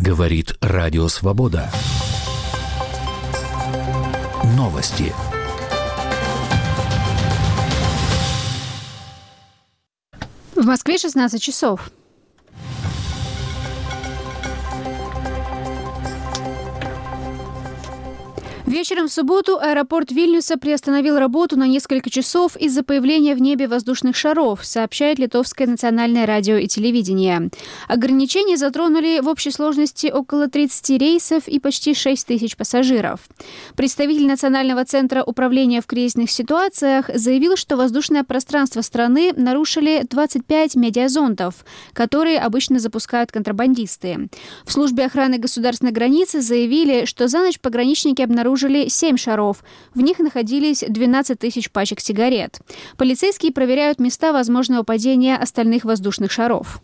Говорит Радио Свобода. Новости. В Москве 16 часов. Вечером в субботу аэропорт Вильнюса приостановил работу на несколько часов из-за появления в небе воздушных шаров, сообщает Литовское национальное радио и телевидение. Ограничения затронули в общей сложности около 30 рейсов и почти 6 тысяч пассажиров. Представитель Национального центра управления в кризисных ситуациях заявил, что воздушное пространство страны нарушили 25 медиазондов, которые обычно запускают контрабандисты. В службе охраны государственной границы заявили, что за ночь пограничники обнаружили 7 шаров. В них находились 12 тысяч пачек сигарет. Полицейские проверяют места возможного падения остальных воздушных шаров.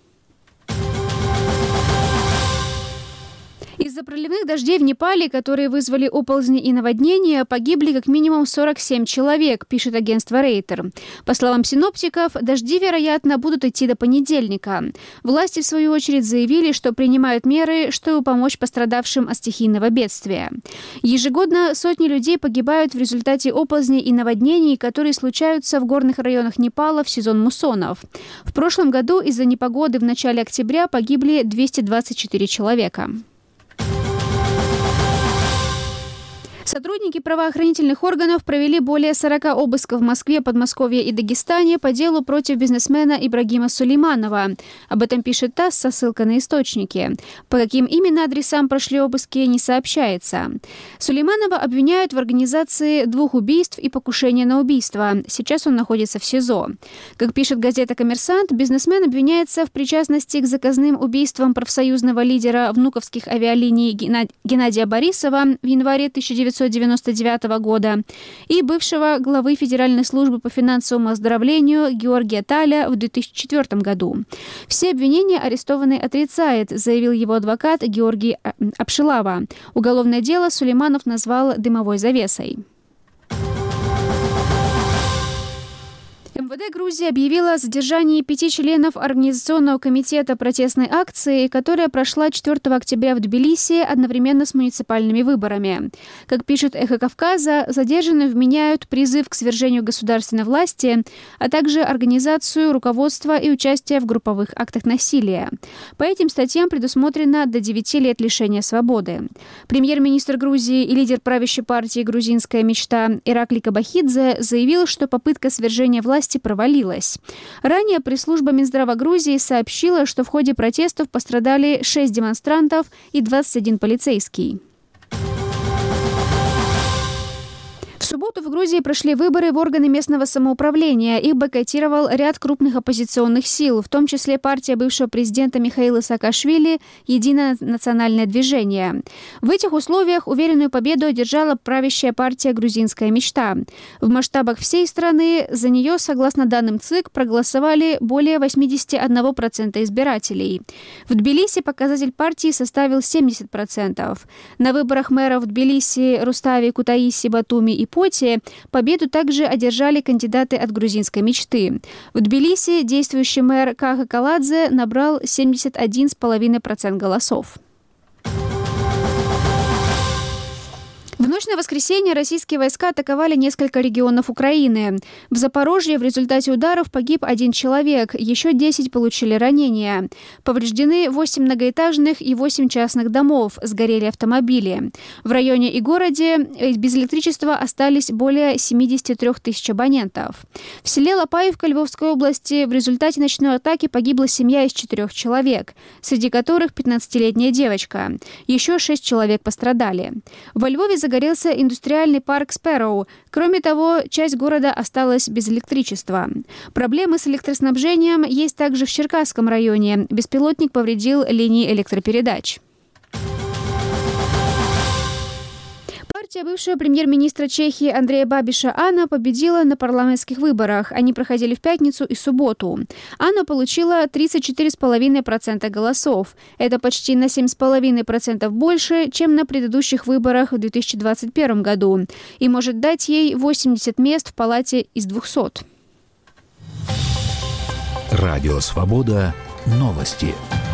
Из-за проливных дождей в Непале, которые вызвали оползни и наводнения, погибли как минимум 47 человек, пишет агентство Рейтер. По словам синоптиков, дожди, вероятно, будут идти до понедельника. Власти, в свою очередь, заявили, что принимают меры, чтобы помочь пострадавшим от стихийного бедствия. Ежегодно сотни людей погибают в результате оползней и наводнений, которые случаются в горных районах Непала в сезон муссонов. В прошлом году из-за непогоды в начале октября погибли 224 человека. Сотрудники правоохранительных органов провели более 40 обысков в Москве, Подмосковье и Дагестане по делу против бизнесмена Ибрагима Сулейманова. Об этом пишет ТАСС со ссылкой на источники. По каким именно адресам прошли обыски, не сообщается. Сулейманова обвиняют в организации 2 убийств и покушения на убийство. Сейчас он находится в СИЗО. Как пишет газета «Коммерсант», бизнесмен обвиняется в причастности к заказным убийствам профсоюзного лидера внуковских авиалиний Геннадия Борисова в январе 1999 года и бывшего главы Федеральной службы по финансовому оздоровлению Георгия Таля в 2004 году. Все обвинения арестованный отрицает, заявил его адвокат Георгий Апшилава. Уголовное дело Сулейманов назвал дымовой завесой. МВД Грузии объявила о задержании 5 членов Организационного комитета протестной акции, которая прошла 4 октября в Тбилиси одновременно с муниципальными выборами. Как пишет «Эхо Кавказа», задержанные вменяют призыв к свержению государственной власти, а также организацию, руководство и участие в групповых актах насилия. По этим статьям предусмотрено до 9 лет лишения свободы. Премьер-министр Грузии и лидер правящей партии «Грузинская мечта» Иракли Кабахидзе заявил, что попытка свержения власти провалилась. Ранее пресс-служба Минздрава Грузии сообщила, что в ходе протестов пострадали 6 демонстрантов и 21 полицейский. В субботу в Грузии прошли выборы в органы местного самоуправления. Их бойкотировал ряд крупных оппозиционных сил, в том числе партия бывшего президента Михаила Саакашвили «Единое национальное движение». В этих условиях уверенную победу одержала правящая партия «Грузинская мечта». В масштабах всей страны за нее, согласно данным ЦИК, проголосовали более 81% избирателей. В Тбилиси показатель партии составил 70%. На выборах мэров в Тбилиси, Руставе, Кутаиси, Батуми и Поте победу также одержали кандидаты от грузинской мечты. В Тбилиси действующий мэр Каха Каладзе набрал 71,5% голосов. В ночь на воскресенье российские войска атаковали несколько регионов Украины. В Запорожье в результате ударов погиб 1 человек, еще 10 получили ранения. Повреждены 8 многоэтажных и 8 частных домов, сгорели автомобили. В районе и городе без электричества остались более 73 тысяч абонентов. В селе Лопаевка Львовской области в результате ночной атаки погибла семья из 4 человек, среди которых 15-летняя девочка. Еще 6 человек пострадали. Во Львове загорелся индустриальный парк Спэроу. Кроме того, часть города осталась без электричества. Проблемы с электроснабжением есть также в Черкасском районе. Беспилотник повредил линии электропередач. Партия бывшего премьер-министра Чехии Андрея Бабиша Анна победила на парламентских выборах. Они проходили в пятницу и субботу. Анна получила 34,5% голосов. Это почти на 7,5% больше, чем на предыдущих выборах в 2021 году. И может дать ей 80 мест в палате из 200. Радио Свобода. Новости.